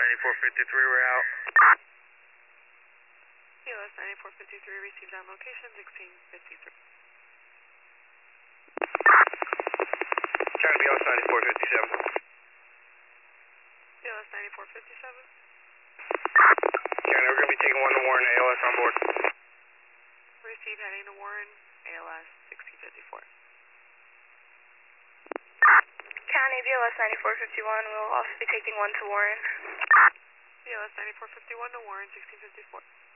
9453, we're out. BLS 9453 received on location 1653. County BLS 9457. BLS 9457. County, we're going to be taking one to Warren, ALS on board. Receive heading to Warren, ALS 1654. County BLS 9451 will also be taking one to Warren. BLS 9451 to Warren 1654.